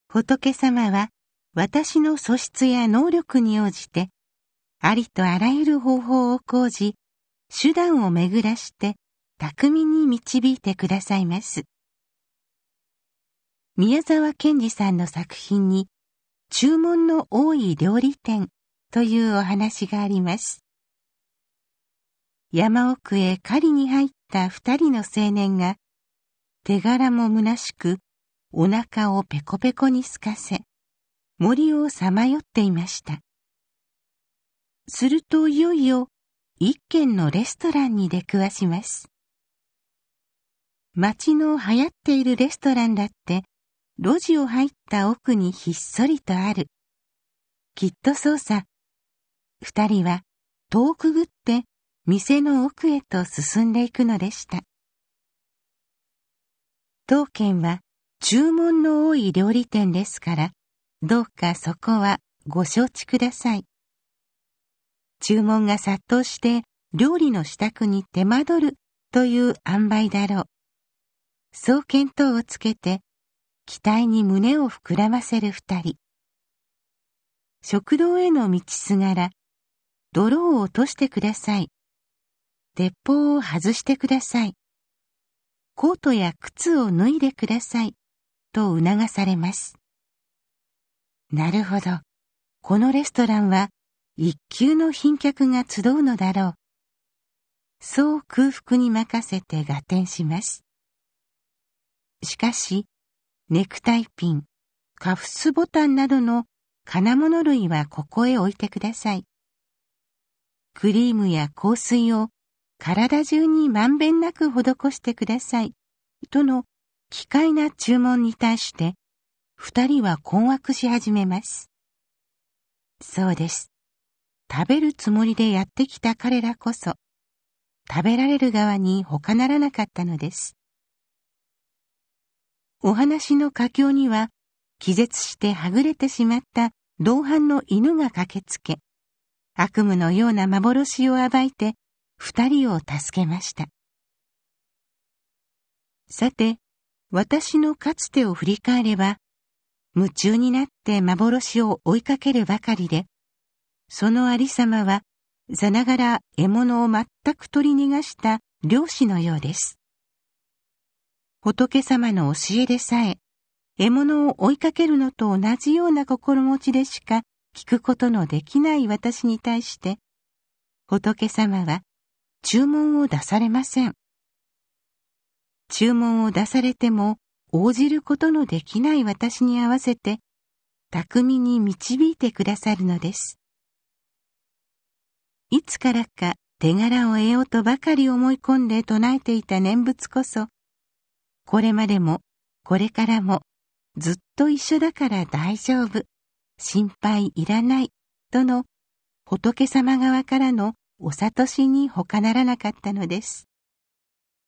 仏様は私の素質や能力に応じて、ありとあらゆる方法を講じ、手段を巡らして巧みに導いてくださいます。宮沢賢治さんの作品に、注文の多い料理店というお話があります。山奥へ狩りに入った2人の青年が、手柄も虚しく、お腹をペコペコにすかせ、森をさまよっていました。するといよいよ、一軒のレストランに出くわします。街の流行っているレストランだって、路地を入った奥にひっそりとある。きっとそうさ。二人は戸をくぐって店の奥へと進んでいくのでした。当軒は注文の多い料理店ですから、どうかそこはご承知ください。注文が殺到して料理の支度に手間取るという塩梅だろう。そう見当をつけて、期待に胸を膨らませる二人。食堂への道すがら、泥を落としてください。鉄砲を外してください。コートや靴を脱いでください。と促されます。なるほど。このレストランは一級の賓客が集うのだろう。そう空腹に任せて合点します。しかし、ネクタイピン、カフスボタンなどの金物類はここへ置いてください。クリームや香水を体中にまんべんなく施してください。との奇怪な注文に対して、二人は困惑し始めます。そうです。食べるつもりでやってきた彼らこそ、食べられる側に他ならなかったのです。お話の佳境には、気絶してはぐれてしまった同伴の犬が駆けつけ、悪夢のような幻を暴いて、二人を助けました。さて、私のかつてを振り返れば、夢中になって幻を追いかけるばかりで、そのありさまは、さながら獲物を全く取り逃がした猟師のようです。仏様の教えでさえ、獲物を追いかけるのと同じような心持ちでしか聞くことのできない私に対して、仏様は注文を出されません。注文を出されても応じることのできない私に合わせて、巧みに導いてくださるのです。いつからか手柄を得ようとばかり思い込んで唱えていた念仏こそ、これまでもこれからもずっと一緒だから大丈夫、心配いらないとの仏様側からのお諭しに他ならなかったのです。